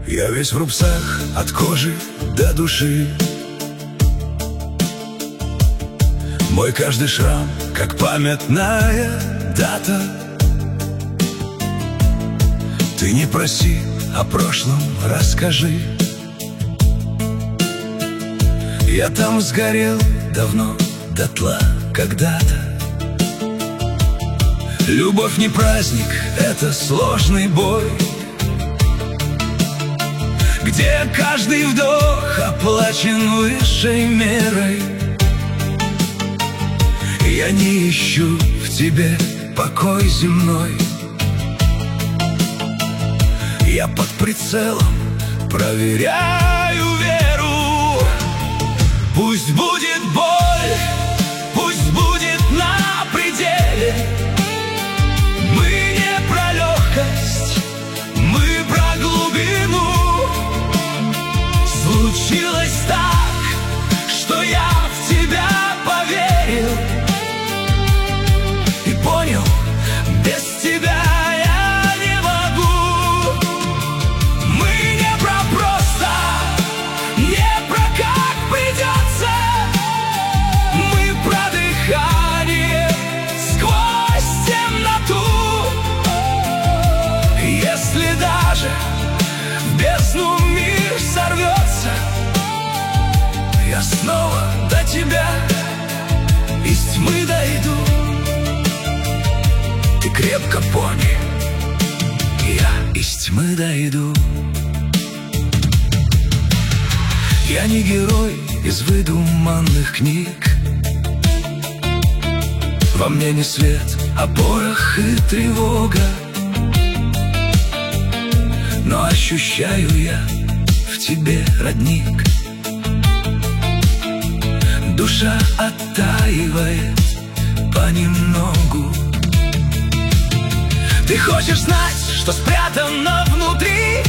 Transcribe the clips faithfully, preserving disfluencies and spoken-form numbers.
Я весь в рубцах от кожи до души. Мой каждый шрам, как памятная дата. Ты не проси, о прошлом расскажи. Я там сгорел давно дотла когда-то. Любовь не праздник, это сложный бой, где каждый вдох оплачен высшей мерой. Я не ищу в тебе покой земной. Я под прицелом проверяю веру. Пусть будет боль, пусть будет на пределе. Мы не про легкость, мы про глубину. Случилось так, что я в тебя поверил и понял, без тебя я не могу. Мы не про просто, не про как придется. Мы про дыхание сквозь темноту. Если даже в бездну мир сорвется, я снова до тебя из тьмы дойду. Ты крепко помни, я из тьмы дойду. Я не герой из выдуманных книг. Во мне не свет, а порох и тревога. Но ощущаю я в тебе родник. Душа оттаивает понемногу. Ты хочешь знать, что спрятано внутри?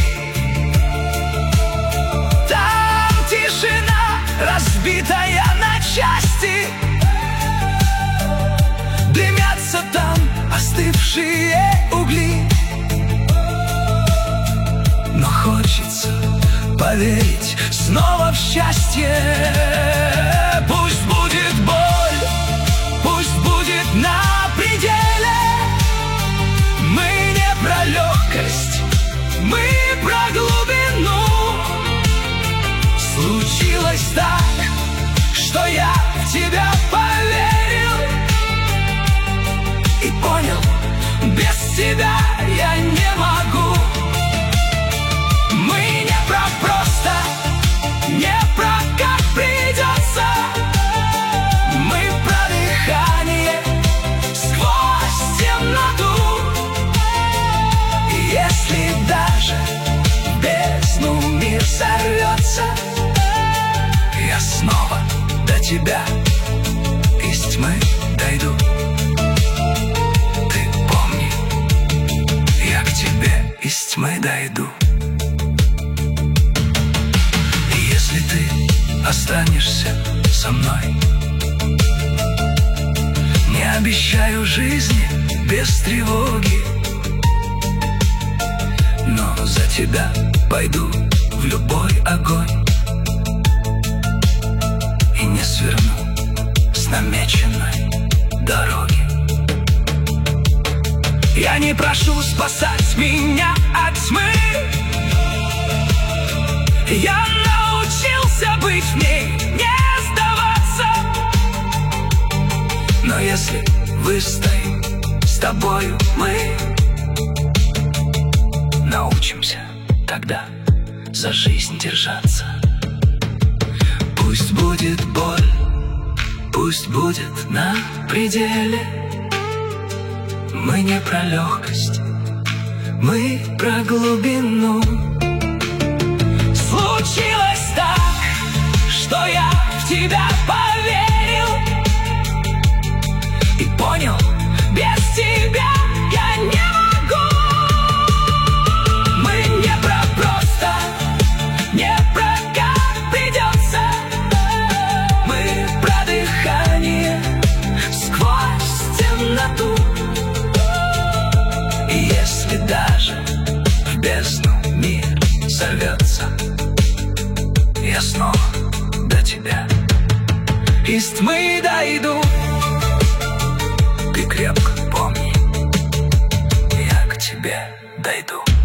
Там тишина, разбитая на части. Дымятся там остывшие угли. Но хочется поверить снова в счастье. Пусть будет боль, пусть будет на пределе. Мы не про легкость, мы про глубину. Случилось так, что я в тебя поверил и понял, без тебя я не могу. Мы не про просто, не про как придется. Мы про дыхание сквозь темноту. И если даже в бездну мир сорвется, я снова до тебя из тьмы дойду. Ты помни, я к тебе из тьмы дойду. Если ты останешься со мной, не обещаю жизни без тревоги, но за тебя пойду в любой огонь и не сверну с намеченной дороги. Я не прошу спасать меня от тьмы. Я научился быть в ней, не сдаваться. Но если выстоим с тобою мы, научимся тогда за жизнь держаться. Пусть будет боль, пусть будет на пределе. Мы не про легкость, мы про глубину. Случилось так, что я в тебя поверил и понял, без тебя я не могу. Мы не про просто, не про как придется. Мы про дыхание сквозь темноту. И если даже в бездну мир сорвется, я снова до тебя из тьмы дойду. Ты крепко помни, я к тебе дойду.